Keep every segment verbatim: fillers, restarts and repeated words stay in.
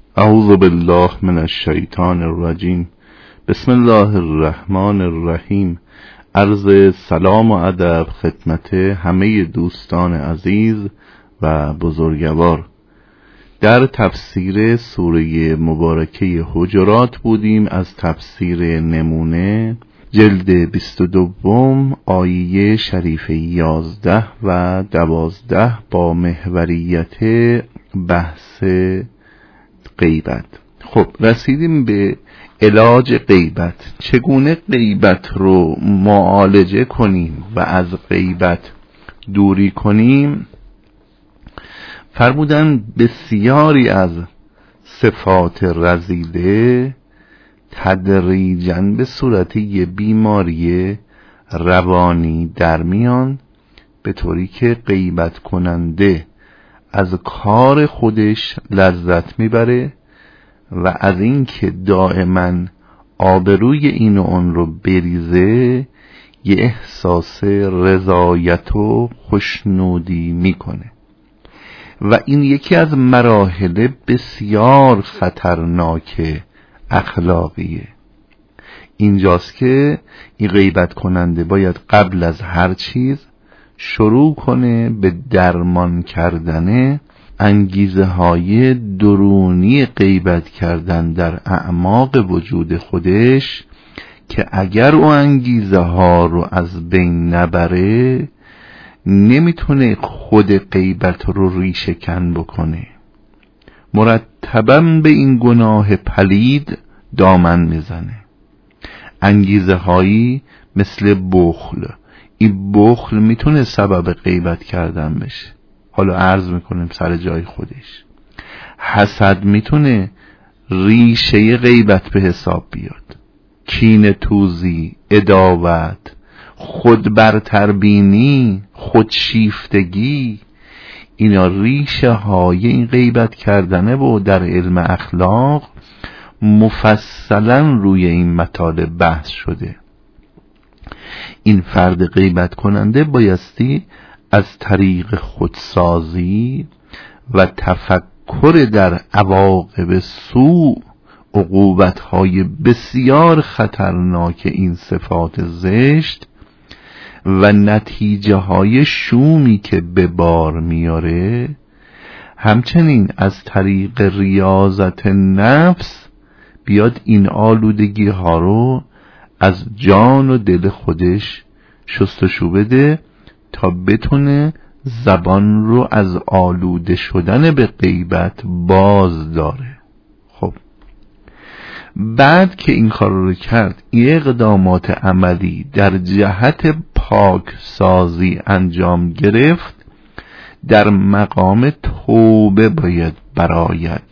اعوذ بالله من الشیطان الرجیم. بسم الله الرحمن الرحیم. عرض سلام و ادب خدمت همه دوستان عزیز و بزرگوار. در تفسیر سوره مبارکه حجرات بودیم. از تفسیر نمونه جلد بیست و دوم آیه شریف یازده و دوازده با محوریت بحث غیبت. خب رسیدیم به علاج غیبت. چگونه غیبت رو معالجه کنیم و از غیبت دوری کنیم؟ فرمودن بسیاری از صفات رذیله تدریجاً به صورت یه بیماری روانی در میان، به طوری که غیبت کننده از کار خودش لذت میبره و از این که دائما آبروی این و اون رو بریزه یه احساس رضایت و خوشنودی میکنه و این یکی از مراحل بسیار خطرناک اخلاقیه. اینجاست که این غیبت کننده باید قبل از هر چیز شروع کنه به درمان کردن انگیزه های درونی غیبت کردن در اعماق وجود خودش، که اگر او انگیزه ها رو از بین نبره نمیتونه خود غیبت رو ریشه کن بکنه. مرتباً به این گناه پلید دامن میزنه. انگیزه هایی مثل بخل، این بخل میتونه سبب غیبت کردن بشه، حالا عرض میکنیم سر جای خودش. حسد میتونه ریشه غیبت به حساب بیاد. کینه توزی، عداوت، خود برتربینی، خودشیفتگی، اینا ریشه های این غیبت کردنه و در علم اخلاق مفصلا روی این مطالب بحث شده. این فرد غیبت کننده بایستی از طریق خودسازی و تفکر در عواقب سوء، عقوبت‌های بسیار خطرناک این صفات زشت و نتیجه های شومی که به بار میاره، همچنین از طریق ریاضت نفس بیاد این آلودگی ها رو از جان و دل خودش شستشو بده تا بتونه زبان رو از آلوده شدن به غیبت باز داره. خب بعد که این کار رو کرد، این اقدامات عملی در جهت پاک سازی انجام گرفت، در مقام توبه باید برآید.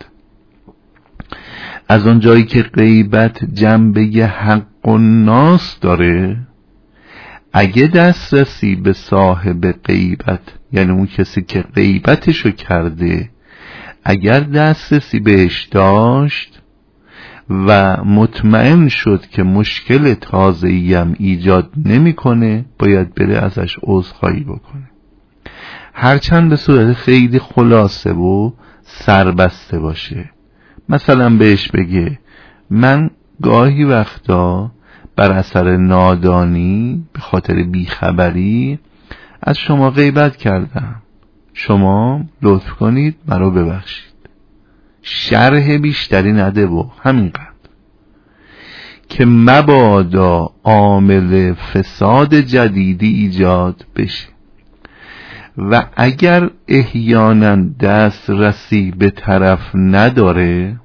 از اون جایی که غیبت جنبه حق و ناس داره، اگه دسترسی به صاحب غیبت، یعنی اون کسی که غیبتشو کرده، اگر دسترسی بهش داشت و مطمئن شد که مشکل تازه‌ای هم ایجاد نمی‌کنه، باید بره ازش عذرخواهی بکنه، هرچند به صورت خیلی خلاصه و سربسته باشه. مثلا بهش بگه من گاهی وقتا بر اثر نادانی به خاطر بیخبری از شما غیبت کردم، شما لطف کنید مرا ببخشید. شرح بیشتری نده و همینقدر که مبادا عامل فساد جدیدی ایجاد بشه. و اگر احیانا دسترسی به طرف نداره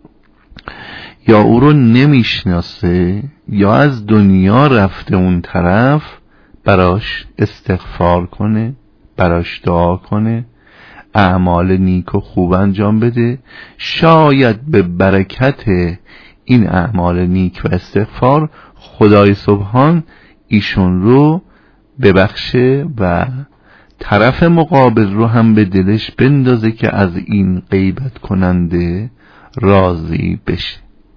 یا او رو نمیشناسه یا از دنیا رفته اون طرف، براش استغفار کنه، براش دعا کنه، اعمال نیک و خوب انجام بده. شاید به برکت این اعمال نیک و استغفار خدای سبحان ایشون رو ببخشه و طرف مقابل رو هم به دلش بندازه که از این غیبت کننده راضی بشه.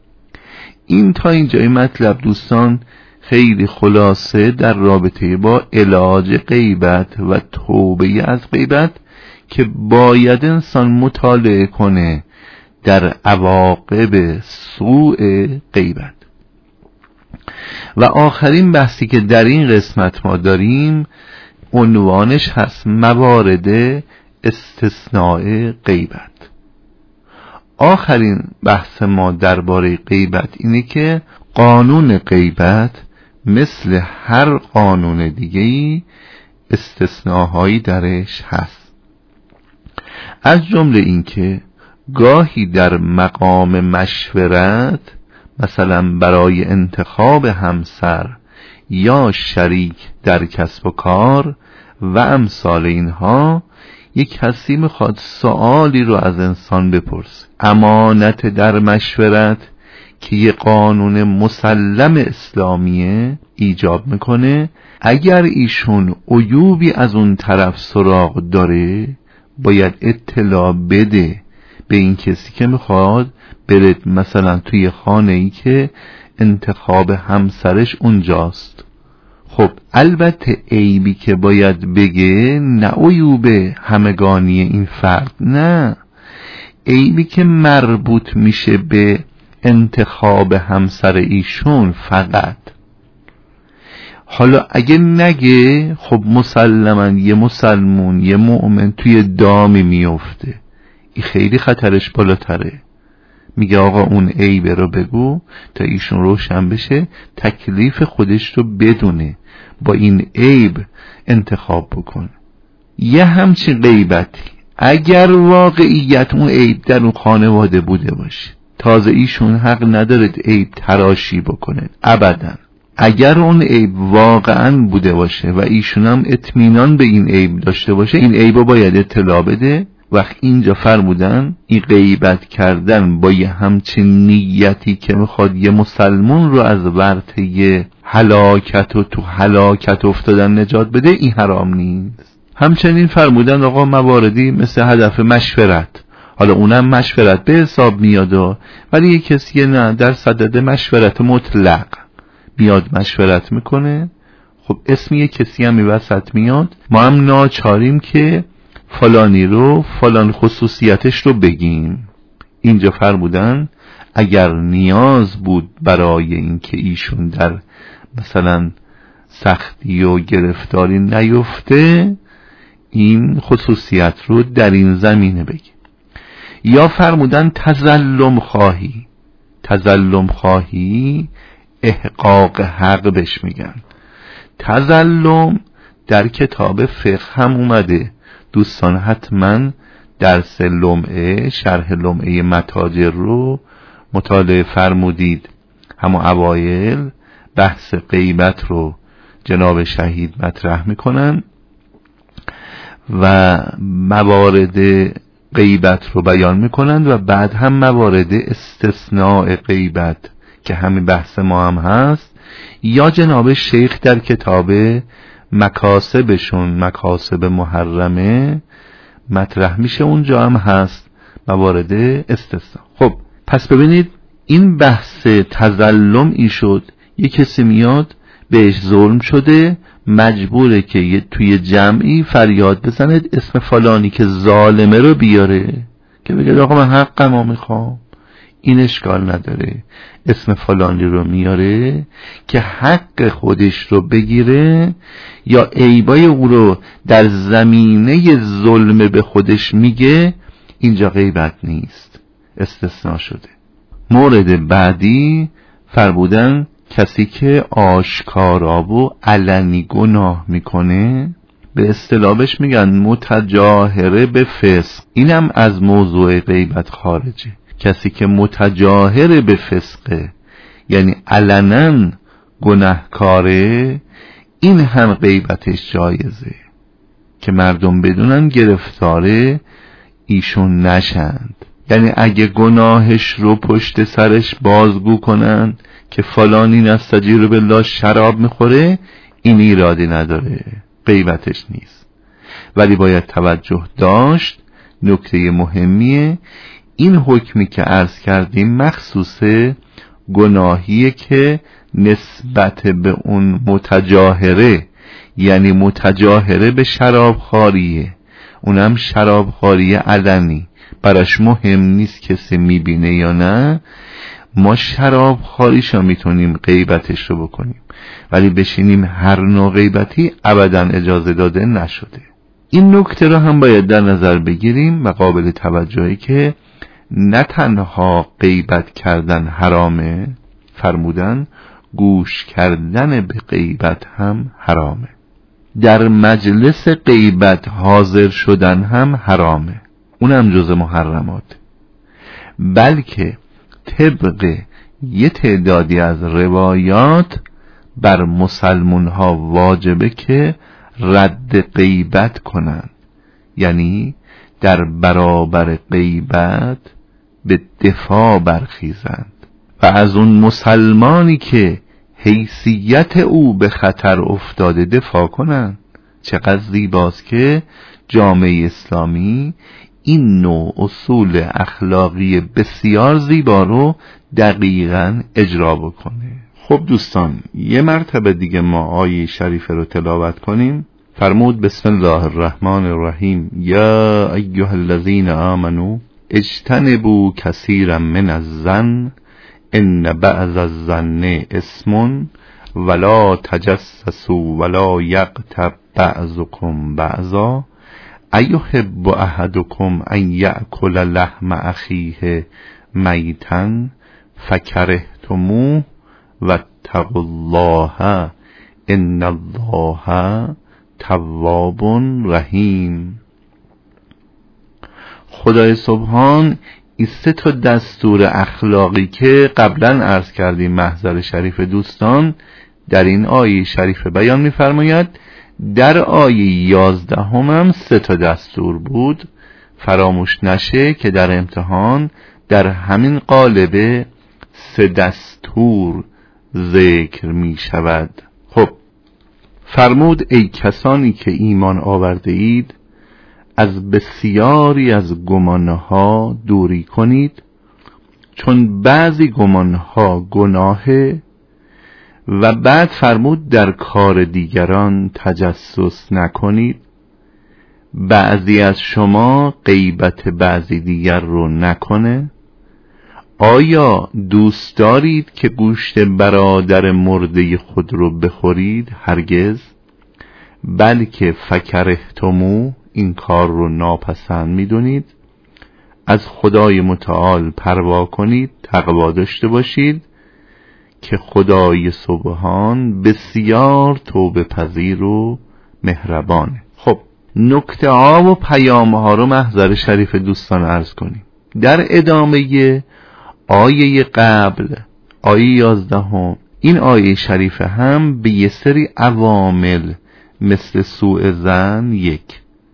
این تا اینجای مطلب دوستان خیلی خلاصه در رابطه با علاج غیبت و توبه از غیبت که باید انسان مطالعه کنه در عواقب سوء غیبت. و آخرین بحثی که در این قسمت ما داریم عنوانش هست موارد استثناء غیبت. آخرین بحث ما درباره غیبت اینه که قانون غیبت مثل هر قانون دیگه‌ای استثناهایی درش هست. از جمله اینکه گاهی در مقام مشورت، مثلا برای انتخاب همسر یا شریک در کسب و کار و امثال اینها، یک کسی میخواد سوالی رو از انسان بپرسه. امانت در مشورت که یه قانون مسلم اسلامیه ایجاب میکنه، اگر ایشون عیوبی از اون طرف سراغ داره باید اطلاع بده به این کسی که میخواد بره مثلا توی خانه ای که انتخاب همسرش اونجاست. خب البته عیبی که باید بگه نه عیوب همگانی این فرد، نه، عیبی که مربوط میشه به انتخاب همسر ایشون فقط. حالا اگه نگه خب مسلماً یه مسلمون یه مؤمن توی دامی میفته، این خیلی خطرش بالاتره. میگه آقا اون عیبه رو بگو تا ایشون روشن بشه، تکلیف خودش رو بدونه، با این عیب انتخاب بکن. یه همچین غیبتی اگر واقعیت اون عیب در اون خانواده بوده باشه، تازه ایشون حق نداره عیب تراشی بکنه ابداً. اگر اون عیب واقعاً بوده باشه و ایشون هم اطمینان به این عیب داشته باشه، این عیب رو باید اطلاع بده. وقت اینجا فرمودن این غیبت کردن با یه همچین نیتی که میخواد یه مسلمون رو از ورطه هلاکت و تو هلاکت افتادن نجات بده، این حرام نیست. همچنین فرمودن آقا مواردی مثل هدف مشورت، حالا اونم مشورت به حساب میاد، ولی یه کسی نه در صدد مشورت مطلق بیاد مشورت میکنه، خب اسم یه کسی هم وسط میاد، ما هم ناچاریم که فلانی رو فلان خصوصیتش رو بگیم. اینجا فرمودن اگر نیاز بود برای اینکه ایشون در مثلا سختی و گرفتاری نیفته، این خصوصیت رو در این زمینه بگیم. یا فرمودن تظلم خواهی، تظلم خواهی احقاق حق بهش میگن. تظلم در کتاب فقه هم اومده، دوستان حتما درس لمعه، شرح لمعه متاجر رو مطالعه فرمودید. همون اوایل بحث غیبت رو جناب شهید مطرح میکنن و موارد غیبت رو بیان میکنن و بعد هم موارد استثناء غیبت که همین بحث ما هم هست، یا جناب شیخ در کتاب مکاسبشون، مکاسب محرمه، مطرح میشه، اونجا هم هست موارد استثناء. خب پس ببینید این بحث تظلم ای شد، یه کسی میاد بهش ظلم شده، مجبوره که یه توی جمعی فریاد بزنه اسم فلانی که ظالمه رو بیاره که بگه آقا من حقمو میخوام. این اشکال نداره، اسم فلانی رو میاره که حق خودش رو بگیره، یا عیبای او رو در زمینه ظلم به خودش میگه، اینجا غیبت نیست، استثناء شده. مورد بعدی فرمودن کسی که آشکارا و علنی گناه میکنه، به اصطلاحش میگن متجاهره به فسق، اینم از موضوع غیبت خارجه. کسی که متجاهر به فسقه یعنی علنا گناهکاره، این هم غیبتش جایزه که مردم بدونن گرفتار ایشون نشند. یعنی اگه گناهش رو پشت سرش بازگو کنن که فلانی نستجیر بالله شراب میخوره، این ایرادی نداره، غیبتش نیست. ولی باید توجه داشت، نکته مهمیه، این حکمی که عرض کردیم مخصوص گناهیه که نسبت به اون متجاهره، یعنی متجاهره به شرابخواریه، اونم شرابخواری علنی، براش مهم نیست کسی میبینه یا نه، ما شراب خاریشا میتونیم غیبتش رو بکنیم، ولی بشینیم هر نوع غیبتی ابدا اجازه داده نشده. این نکته رو هم باید در نظر بگیریم و قابل توجهی که نه تنها غیبت کردن حرامه، فرمودن گوش کردن به غیبت هم حرامه، در مجلس غیبت حاضر شدن هم حرامه، اونم جز محرمات، بلکه طبق یه تعدادی از روایات بر مسلمون ها واجبه که رد غیبت کنند، یعنی در برابر غیبت به دفاع برخیزند و از اون مسلمانی که حیثیت او به خطر افتاده دفاع کنند. چقدر زیباست که جامعه اسلامی این نوع اصول اخلاقی بسیار زیبا رو دقیقاً اجرا بکنه. خب دوستان، یه مرتبه دیگه ما آیه شریفه رو تلاوت کنیم. فرمود بسم الله الرحمن الرحیم یا ایها الذین آمنوا اجتنبوا کثیرا من الظن ان بعض الظن اسم ولا تجسسوا ولا یغتب بعضکم بعضا ایحب احدکم ان یأکل لحم اخیه میتا فکرهتموه واتقوا الله ان الله تواب رحیم. خدای سبحان این سه تا دستور اخلاقی که قبلا عرض کردیم محضر شریف دوستان در این آیه شریف بیان می‌فرماید. در آیه یازدهم هم سه تا دستور بود، فراموش نشه که در امتحان در همین قالب سه دستور ذکر می شود. خب فرمود ای کسانی که ایمان آورده اید از بسیاری از گمانها دوری کنید، چون بعضی گمانها گناهه، و بعد فرمود در کار دیگران تجسس نکنید، بعضی از شما غیبت بعضی دیگر رو نکنه. آیا دوست دارید که گوشت برادر مرده خود رو بخورید؟ هرگز، بلکه فکرهتمو این کار رو ناپسند میدونید. از خدای متعال پروا کنید، تقوا داشته باشید که خدای سبحان بسیار توبه پذیر و مهربانه. خب نکته ها و پیام ها رو محضر شریف دوستان عرض کنیم. در ادامه آیه قبل، آیه یازدهم، این آیه شریف هم به یه سری عوامل مثل سوء ظن یک،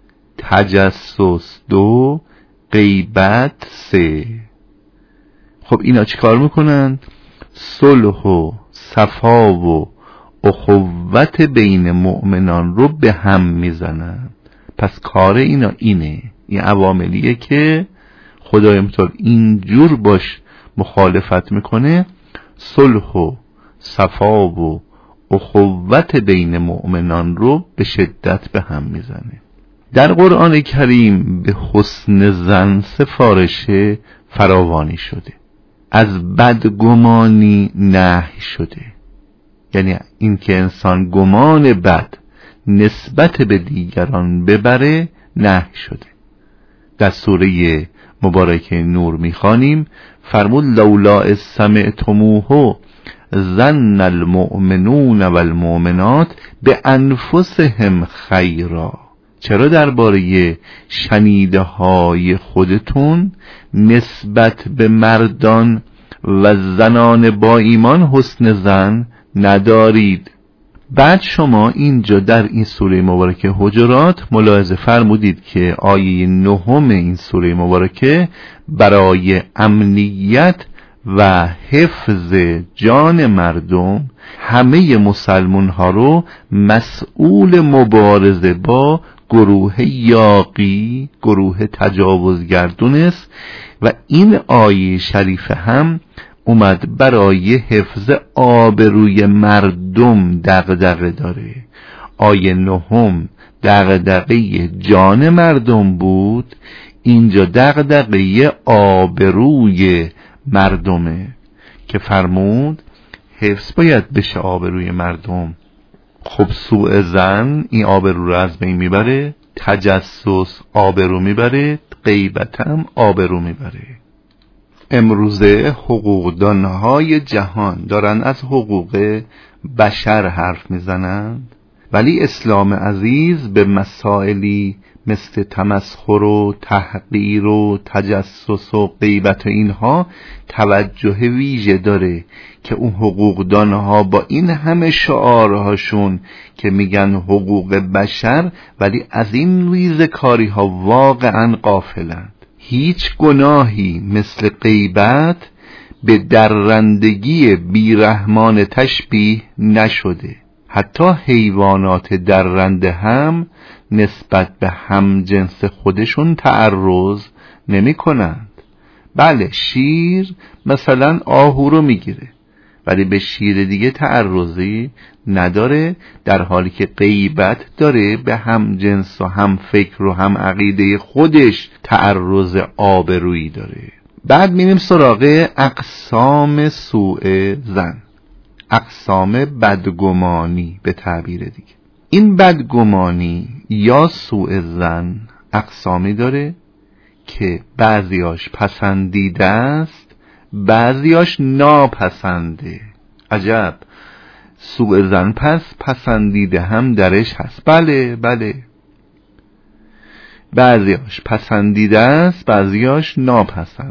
تجسس دو، غیبت سه. خب اینا چی کار میکنن؟ صلح و صفا و اخوت بین مؤمنان رو به هم میزنن. پس کار اینا اینه، این عواملیه که خدای متعال اینجور باش مخالفت میکنه، صلح و صفا و اخوت بین مؤمنان رو به شدت به هم میزنه. در قرآن کریم به حسن ظن سفارش فراوانی شده، از بدگمانی نهی شده، یعنی این که انسان گمان بد نسبت به دیگران ببره نهی شده. در سوره مبارکه نور میخوانیم فرمود لولا اذ سمعتموه ظن المؤمنون والمؤمنات بانفسهم خیرا. چرا درباره شنیده های خودتون نسبت به مردان و زنان با ایمان حسن ظن ندارید؟ بعد شما اینجا در این سوره مبارکه حجرات ملاحظه فرمودید که آیه نهم این سوره مبارکه برای امنیت و حفظ جان مردم همه مسلمان ها رو مسئول مبارزه با گروه یاغی، گروه تجاوزگردون است، و این آیه شریف هم اومد برای حفظ آبروی مردم دغدغه داره. آیه نهم دغدغه جان مردم بود، اینجا دغدغه آبروی مردمه که فرمود حفظ باید بشه آبروی مردم. خب سوء ظن این آبرو رو از بین میبره، تجسس آبرو میبره، غیبت هم آبرو میبره. امروزه حقوقدانهای جهان دارن از حقوق بشر حرف میزنند، ولی اسلام عزیز به مسائلی مثل تمسخر و تحقیر و تجسس و غیبت و اینها توجه ویژه داره که اون حقوقدانها با این همه شعارهاشون که میگن حقوق بشر، ولی از این ریزکاری ها واقعا غافلند. هیچ گناهی مثل غیبت به درندگی بیرحمان تشبیه نشده. حتی حیوانات درنده هم نسبت به هم جنس خودشون تعرض نمی کنند. بله شیر مثلا آهو رو میگیره ولی به شیر دیگه تعرضی نداره، در حالی که غیبت داره به هم جنس و هم فکر و هم عقیده خودش تعرض آبرویی داره. بعد میریم سراغ اقسام سوء ظن، اقسام بدگمانی به تعبیر دیگه. این بدگمانی یا سوء ظن اقسامی داره که بعضیاش پسندیده است، بعضیاش ناپسنده. عجب، سوء ظن پس پسندیده هم درش هست؟ بله بله، بعضیاش پسندیده است، بعضیاش ناپسند.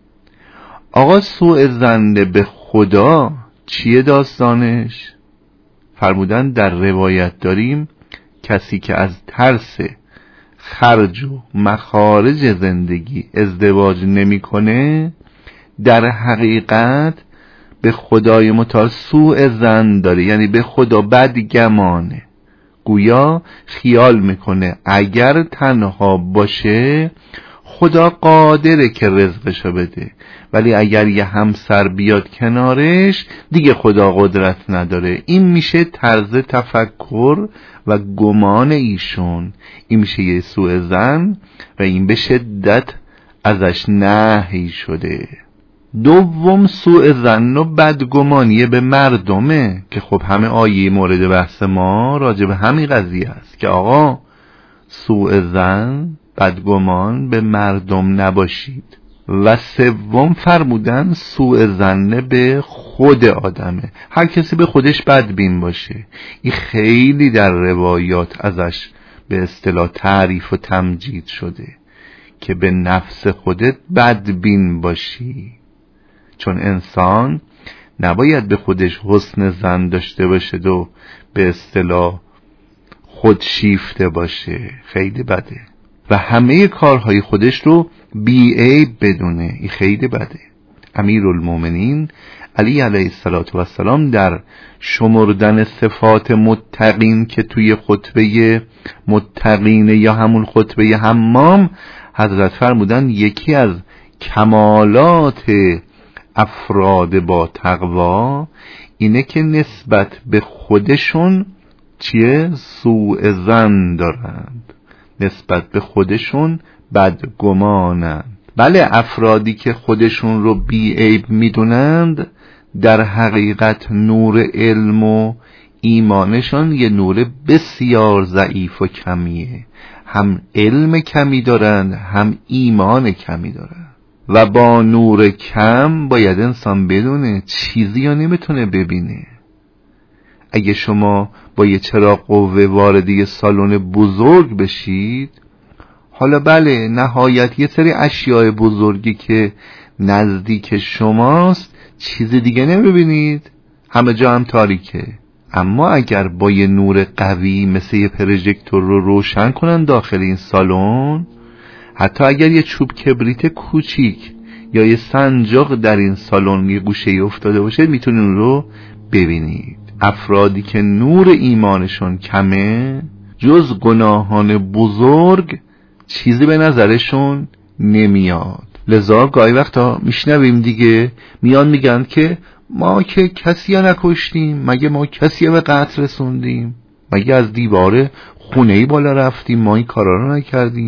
آقا سوء ظن به خدا چیه داستانش؟ فرمودن در روایت داریم کسی که از ترس خرج و مخارج زندگی ازدواج نمیکنه در حقیقت به خدای متعال سوء ظن داره، یعنی به خدا بدگمانه. گویا خیال میکنه اگر تنها باشه خدا قادره که رزقشو بده، ولی اگر یه همسر بیاد کنارش دیگه خدا قدرت نداره. این میشه طرز تفکر و گمان ایشون، این میشه یه سوء ظن و این به شدت ازش نهی شده. دوم سوء ظن و بدگمانی به مردمه که خب همه آیه مورد بحث ما راجع به همین قضیه است که آقا سوء ظن بدگمان به مردم نباشید. و سوم فرمودن سوء ظن به خود آدمه، هر کسی به خودش بدبین باشه. این خیلی در روایات ازش به اصطلاح تعریف و تمجید شده که به نفس خودت بدبین باشی، چون انسان نباید به خودش حسن ظن داشته باشه و به اصطلاح خودشیفته باشه، خیلی بده. و همه کارهای خودش رو بی عیب بدونه، این خیلی بده. امیرالمومنین علی علیه السلام در شمردن صفات متقین که توی خطبه متقین یا همون خطبه حمام حضرت فرمودن یکی از کمالات افراد با تقوا اینه که نسبت به خودشون چیه؟ سوء ظن دارند، نسبت به خودشون بدگمانند. بله افرادی که خودشون رو بی عیب میدونند در حقیقت نور علم و ایمانشان یه نور بسیار ضعیف و کمیه، هم علم کمی دارند هم ایمان کمی دارند. و با نور کم باید انسان بدونه چیزی یا نمیتونه ببینه. اگه شما با یه چراغ قوه وارد یه سالن بزرگ بشید، حالا بله نهایت یه سری اشیاء بزرگی که نزدیک شماست چیز دیگه نمیبینید، همه جا هم تاریکه. اما اگر با یه نور قوی مثل یه پروژکتور رو روشن کنن داخل این سالن، حتی اگر یه چوب کبریت کوچیک یا یه سنجاق در این سالن یه گوشه افتاده باشه میتونین رو ببینید. افرادی که نور ایمانشون کمه جز گناهان بزرگ چیزی به نظرشون نمیاد. لذا گاهی وقتا میشنویم دیگه میان میگن که ما که کسی ها نکشتیم، مگه ما کسی ها به قتل رسوندیم، مگه از دیواره خونه‌ای بالا رفتیم، ما این کارا رو نکردیم.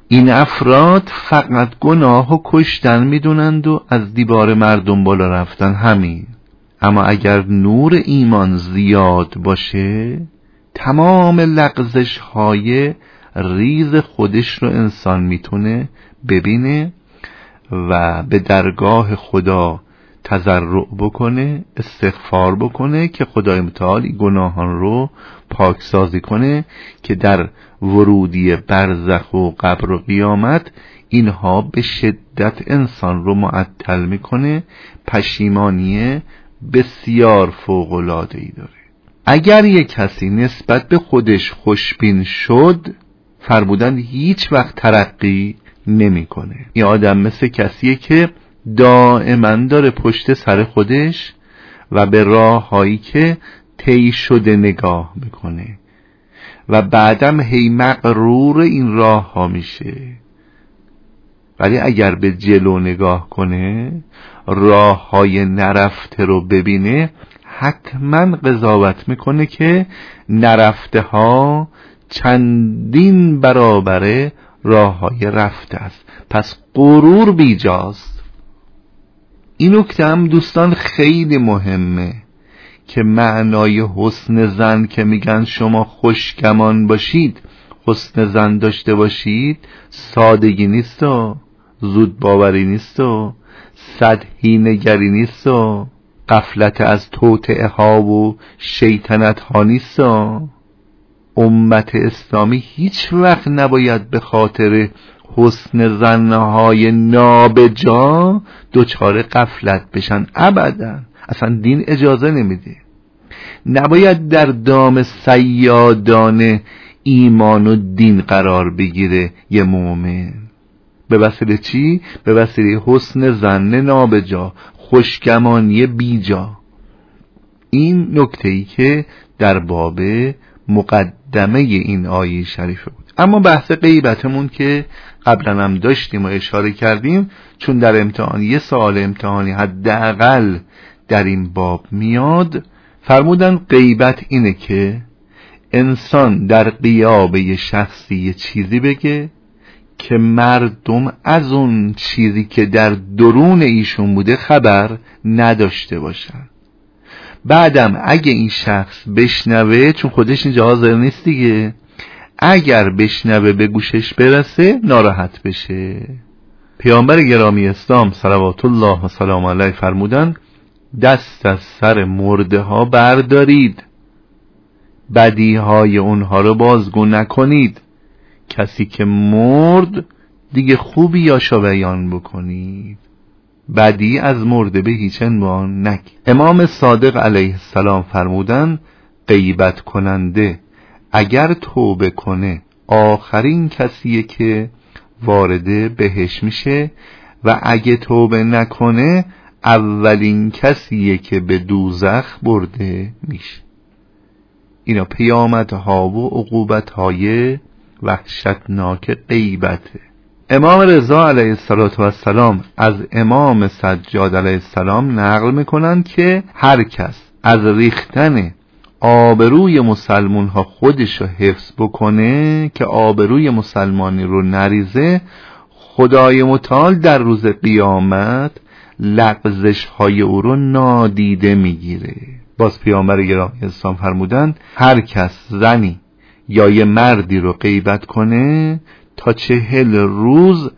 این افراد فقط گناه و کشتن میدونند و از دیوار مردم بالا رفتن، همین. اما اگر نور ایمان زیاد باشه، تمام لغزش های ریز خودش رو انسان میتونه ببینه و به درگاه خدا تضرع بکنه، استغفار بکنه که خدای متعال گناهان رو پاکسازی کنه که در ورودی برزخ و قبر و قیامت اینها به شدت انسان رو معطل میکنه. پشیمانی بسیار فوق‌العاده‌ای داره. اگر یک کسی نسبت به خودش خوشبین شد، فرمودن هیچ وقت ترقی نمیکنه. این آدم مثل کسیه که دائما داره پشت سر خودش و به راه هایی که طی شده نگاه میکنه و بعدم هی مغرور این راه ها میشه. ولی اگر به جلو نگاه کنه، راه های نرفته رو ببینه، حتما قضاوت میکنه که نرفته ها چندین برابر راه های رفته است. پس غرور بیجاست. این نکته هم دوستان خیلی مهمه که معنای حسن ظن که میگن شما خوشگمان باشید، حسن ظن داشته باشید، سادگی نیست و زود باوری نیست و سطحی نگری نیست و غفلت از توطئه ها و شیطنت ها نیست و امت اسلامی هیچ وقت نباید به خاطر حسن ظنهای نابجا دچار غفلت بشن. ابدا، اصلا دین اجازه نمیده. نباید در دام صیادان ایمان و دین قرار بگیره یه مومن. به وسیله چی؟ به وسیله حسن ظن نابجا، خوشگمانی بیجا. این نکته‌ای که در باب مقدمه این آیه شریفه بود. اما بحث غیبتمون که قبلا هم داشتیم و اشاره کردیم، چون در امتحان یه سوال امتحانی حداقل در این باب میاد، فرمودن غیبت اینه که انسان در غیاب یه شخصی یه چیزی بگه که مردم از اون چیزی که در درون ایشون بوده خبر نداشته باشن. بعدم اگه این شخص بشنوه، چون خودش اینجا حاضر نیست دیگه، اگر بشنوه به گوشش برسه ناراحت بشه. پیامبر گرامی اسلام صلوات الله و سلام علیه فرمودن دست از سر مرده ها بردارید، بدی های اونها رو بازگو نکنید. کسی که مرد دیگه خوبی یاشا بیان بکنید، بدی از مرده به هیچ عنوان نگید. امام صادق علیه السلام فرمودن غیبت کننده اگر توبه کنه آخرین کسیه که وارد بهش میشه و اگه توبه نکنه اولین کسیه که به دوزخ برده میشه. اینا پیامدها و عقوبتهای وحشتناک غیبته. امام رضا علیه السلام از امام سجاد علیه السلام نقل میکنند که هر کس از ریختن آبروی مسلمون ها خودش رو حفظ بکنه که آبروی مسلمانی رو نریزه، خدای متعال در روز قیامت لغزش های او رو نادیده میگیره. باز پیامبر گرامی اسلام فرمودند هر کس زنی یا یه مردی رو غیبت کنه تا چهل روز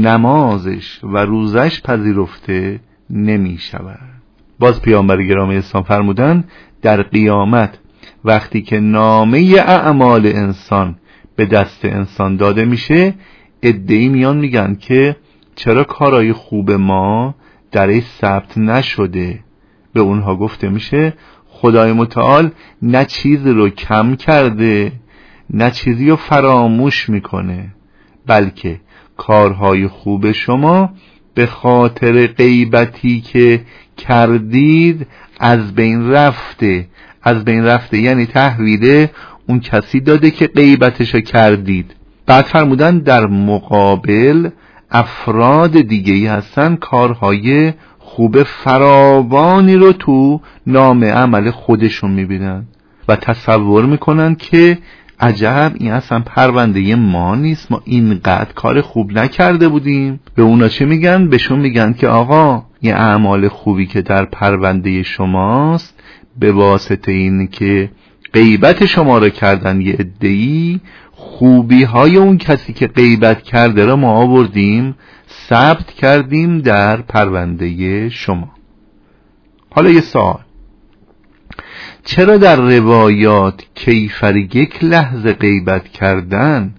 نمازش و روزش پذیرفته نمی شود. باز پیامبر گرامی اسلام فرمودن در قیامت وقتی که نامه اعمال انسان به دست انسان داده میشه، عده‌ای میان میگن که چرا کارهای خوب ما درش ثبت نشده؟ به اونها گفته میشه خدای متعال نه چیزی رو کم کرده نه چیزی رو فراموش میکنه، بلکه کارهای خوب شما به خاطر غیبتی که کردید از بین رفته. از بین رفته یعنی تحویل اون کسی داده که غیبتشو کردید. بعد فرمودن در مقابل افراد دیگه‌ای هستن کارهای خوب فراوانی رو تو نام عمل خودشون میبینن و تصور میکنن که عجب این اصلا پرونده ما نیست، ما اینقدر کار خوب نکرده بودیم. به اونا چه میگن؟ بهشون میگن که آقا این اعمال خوبی که در پرونده شماست به واسطه این که غیبت شما رو کردن یه عده‌ای، خوبی های اون کسی که غیبت کرده را ما آوردیم ثبت کردیم در پرونده شما. حالا یه سوال، چرا در روایات کیفر یک لحظه غیبت کردن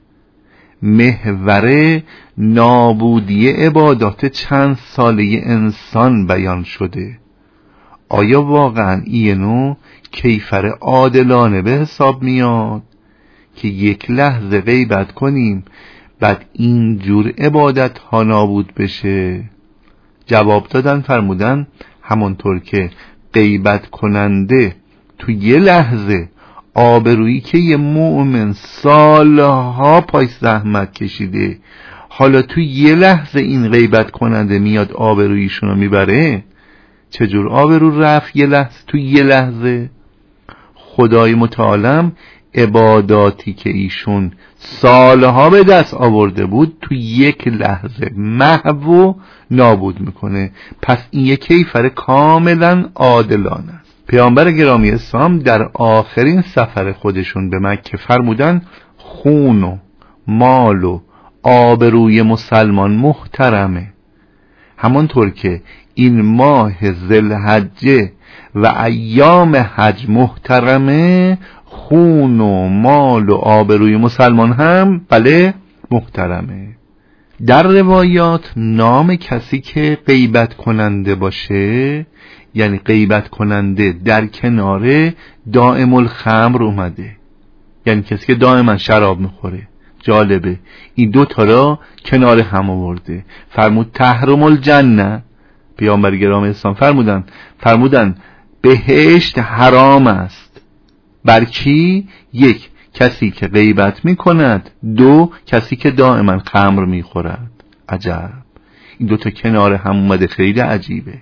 محور نابودی عبادات چند ساله انسان بیان شده؟ آیا واقعا اینو کیفر عادلانه به حساب میاد که یک لحظه غیبت کنیم بعد اینجور عبادت ها نابود بشه؟ جواب دادن، فرمودن همونطور که غیبت کننده تو یه لحظه آبرویی که یه مؤمن سالها پای زحمت کشیده حالا تو یه لحظه این غیبت کننده میاد آبرویشونو میبره، چجور آبرو رفت یه لحظه تو یه لحظه؟ خدای متعالم عباداتی که ایشون سالها به دست آورده بود تو یک لحظه محو و نابود میکنه. پس این یک کیفر کاملا عادلانه است. پیامبر گرامی اسلام در آخرین سفر خودشون به مکه فرمودن خون و مال و آبروی مسلمان محترمه. همانطور که این ماه ذوالحجه و ایام حج محترمه، خون و مال و آبروی مسلمان هم بله محترمه. در روایات نام کسی که غیبت کننده باشه، یعنی غیبت کننده در کنار دائم الخمر اومده، یعنی کسی که دائما شراب میخوره. جالبه این دو تا را کنار هم آورده. فرمود تحرم الجنه، پیامبر گرامی اسلام فرمودن فرمودن بهشت حرام است بر کی؟ یک، کسی که غیبت میکند، دو، کسی که دائما خمر میخورد. عجب، این دو تا کنار هم اومده، خیلی عجیبه.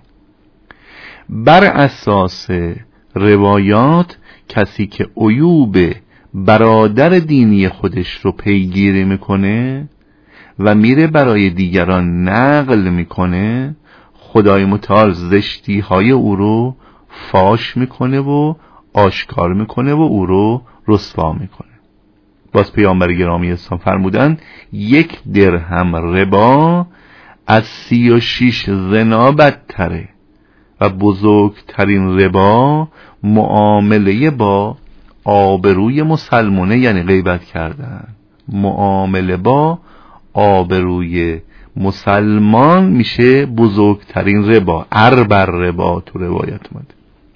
بر اساس روایات کسی که عیوب برادر دینی خودش رو پیگیری میکنه و میره برای دیگران نقل میکنه، خدای متعال زشتی های او رو فاش میکنه و آشکار میکنه و او رو رسوا میکنه. باز پیامبر گرامی اسلام فرمودن یک درهم ربا از سی و شیش زنا بدتره و بزرگترین ربا معامله با آبروی مسلمانه، یعنی غیبت کردن. معامله با آبروی مسلمان میشه بزرگترین ربا، اربع ربا تو روایت اومده.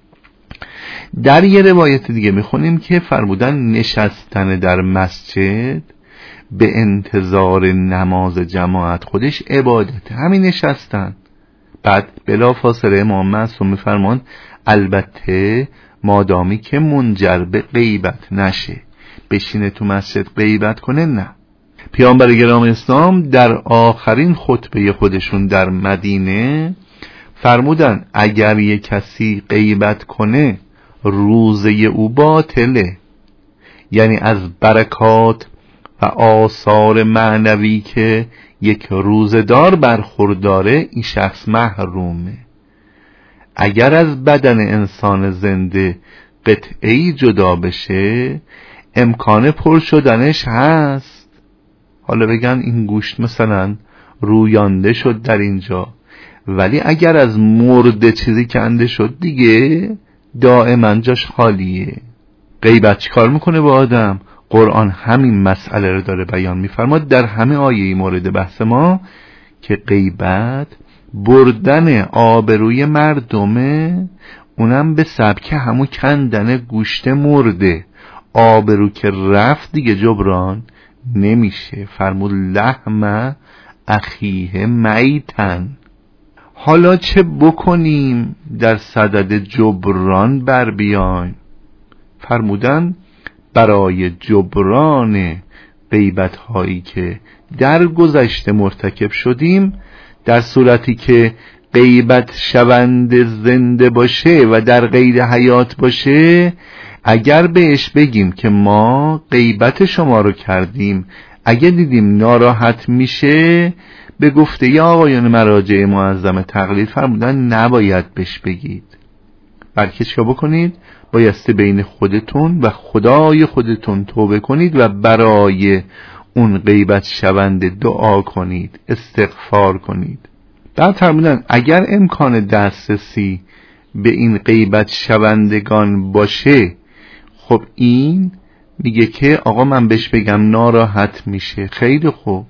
در یه روایت دیگه میخونیم که فرمودن نشستن در مسجد به انتظار نماز جماعت خودش عبادت، همین نشستن. بعد بلا فاصله امام معصوم میفرمان البته مادامی که منجر به غیبت نشه، بشینه تو مسجد غیبت کنه نه. پیامبر گرامی اسلام در آخرین خطبه خودشون در مدینه فرمودن اگر یک کسی غیبت کنه روزه او باطله، یعنی از برکات و آثار معنوی که یک روزدار برخورداره این شخص محرومه. اگر از بدن انسان زنده قطعی جدا بشه امکان پر شدنش هست. حالا بگن این گوشت مثلا رویانده شد در اینجا، ولی اگر از مرده چیزی کنده شد دیگه دائما جاش خالیه. غیبت چی کار میکنه با آدم؟ قرآن همین مسئله رو داره بیان میفرماد در همه آیه مورد بحث ما که غیبت بردن آبروی مردمه، اونم به سبک همون کندن گوشت مرده. آبرو که رفت دیگه جبران نمیشه. فرمود لحم اخیه میتن. حالا چه بکنیم در صدد جبران بر بیایم؟ فرمودن برای جبران غیبت هایی که در گذشته مرتکب شدیم، در صورتی که غیبت شونده زنده باشه و در قید حیات باشه، اگر بهش بگیم که ما غیبت شما رو کردیم، اگه دیدیم ناراحت میشه، به گفته ی آقایان مراجع معظم تقلید فرمودن نباید بهش بگید، بلکه چه بکنید؟ بایسته بین خودتون و خدای خودتون توبه کنید و برای اون غیبت شونده دعا کنید، استغفار کنید. بعد فرمودن اگر امکان دسترسی به این غیبت شوندگان باشه، خب این میگه که آقا من بهش بگم ناراحت میشه، خیلی خوب،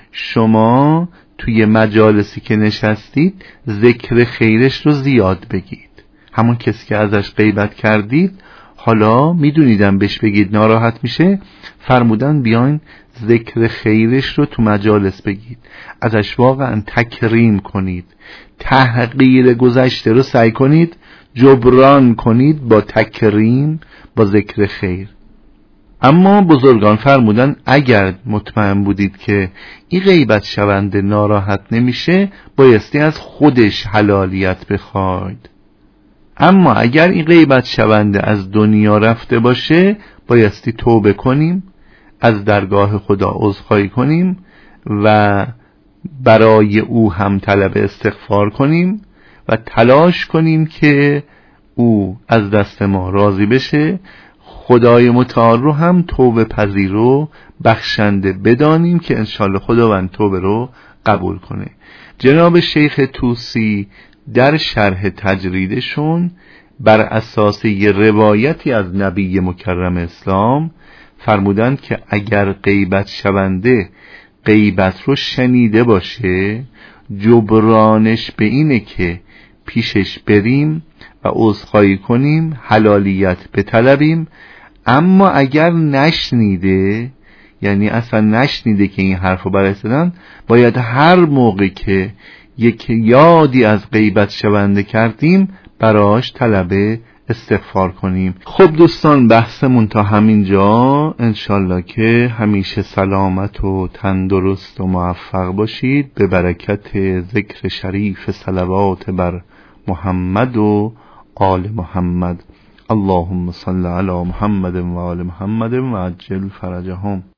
شما توی مجالسی که نشستید ذکر خیرش رو زیاد بگید. همون کسی که ازش غیبت کردید حالا میدونیدم بهش بگید ناراحت میشه، فرمودن بیاین ذکر خیرش رو تو مجالس بگید، ازش واقعا تکریم کنید، تحقیر گذشته رو سعی کنید جبران کنید با تکریم، با ذکر خیر. اما بزرگان فرمودن اگر مطمئن بودید که این غیبت شونده ناراحت نمیشه، بایستی از خودش حلالیت بخواید. اما اگر این غیبت شونده از دنیا رفته باشه، بایستی توبه کنیم، از درگاه خدا عذرخواهی کنیم و برای او هم طلب استغفار کنیم و تلاش کنیم که او از دست ما راضی بشه. خدای متعال رو هم توبه پذیر و بخشنده بدانیم که انشالله خداوند توبه رو قبول کنه. جناب شیخ طوسی در شرح تجریدشون بر اساس یه روایتی از نبی مکرم اسلام فرمودن که اگر غیبت شونده غیبت رو شنیده باشه، جبرانش به اینه که پیشش بریم و عذرخواهی کنیم، حلالیت بطلبیم. اما اگر نشنیده، یعنی اصلا نشنیده که این حرف رو برای زدن، باید هر موقع که یک یادی از غیبت شونده کردیم براش طلب استغفار کنیم. خب دوستان، بحثمون تا همین جا، انشالله که همیشه سلامت و تندرست و موفق باشید به برکت ذکر شریف صلوات بر محمد و آل محمد. اللهم صل علی محمد و آل محمد و عجل فرجهم.